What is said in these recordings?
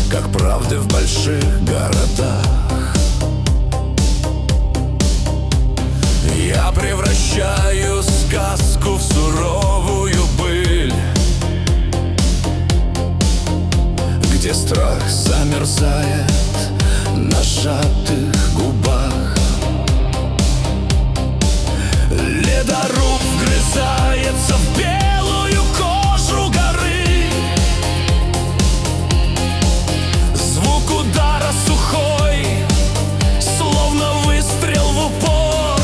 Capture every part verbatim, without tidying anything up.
как правды в больших городах. Я превращаю сказку в суровую быль, где страх замерзает на сжатых губах. Ледоруб вгрызается в белую кожу горы. Звук удара сухой, словно выстрел в упор.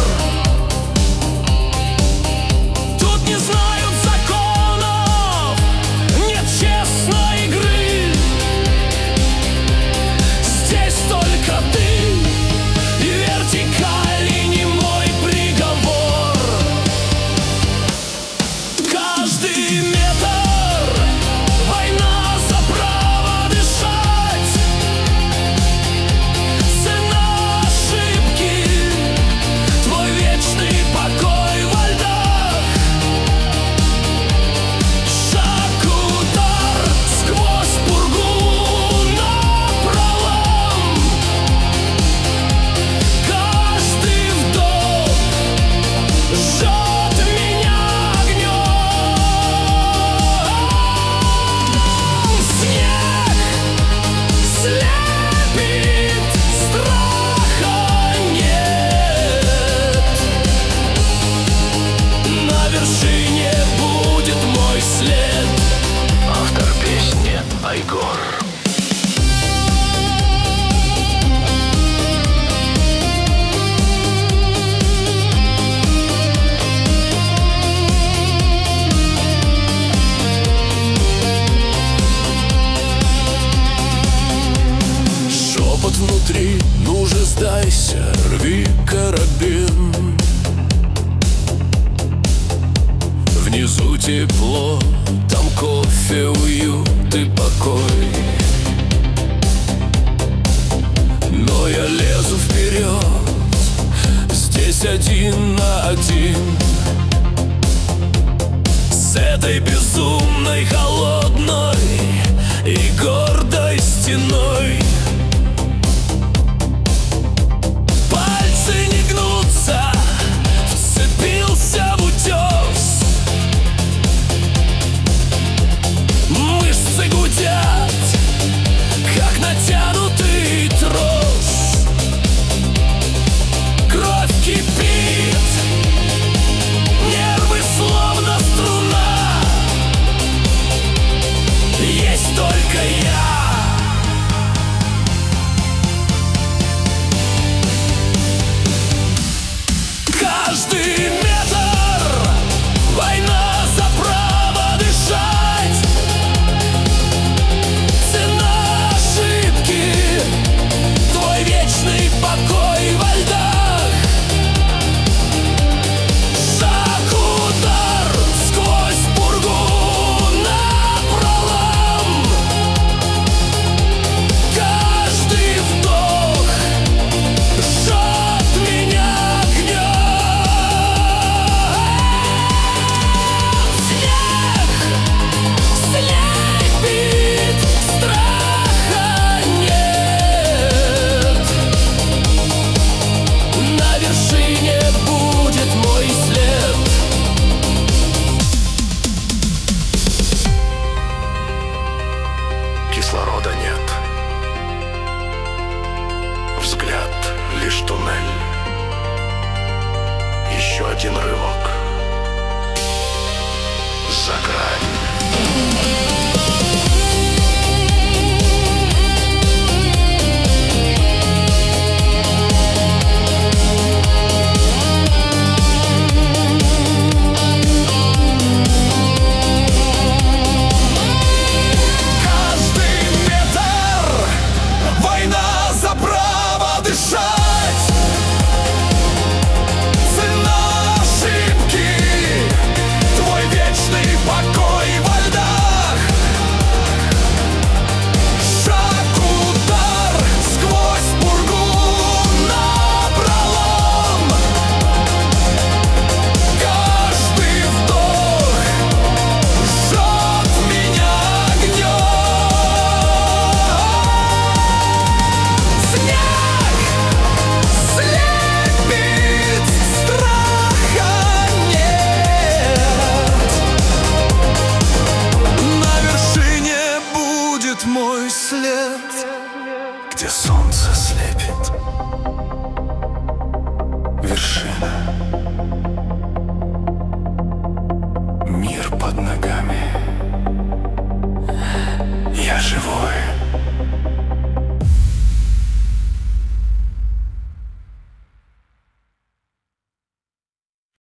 Тут не знают законов, нет честной игры. Здесь только ты и вертикаль, и немой приговор. Каждый метр — война за право дышать. Цена ошибки — твой вечный покой во льдах. Шаг, удар сквозь пургу напролом. Каждый вдох жжет меня огнем. Снег слепит, страха нет. На вершине будет мой след. Автор песни Айгор. Шепот внутри, ну же сдайся, рви карабин. Внизу тепло, там кофе, уют и покой. Но я лезу вперед, здесь один на один с этой безумной, холодной и гордой стеной. Пальцы не гнутся, вцепился в утес. Мышцы гудят, как натянутый трос. Кровь кипит, нервы словно струна. Есть только я. Каждый метр — война за право дышать. Цена ошибки — твой вечный покой во льдах. Шаг, удар сквозь пургу напролом. Каждый вдох жжет меня огнем. Снег слепит, страха нет. На вершине будет мой след. Кислорода нет. Взгляд лишь туннель. Еще один рывок за грань. Каждый метр — война за право дышать. Цена ошибки — твой вечный покой где солнце слепит вершина. Мир под ногами. Я живой.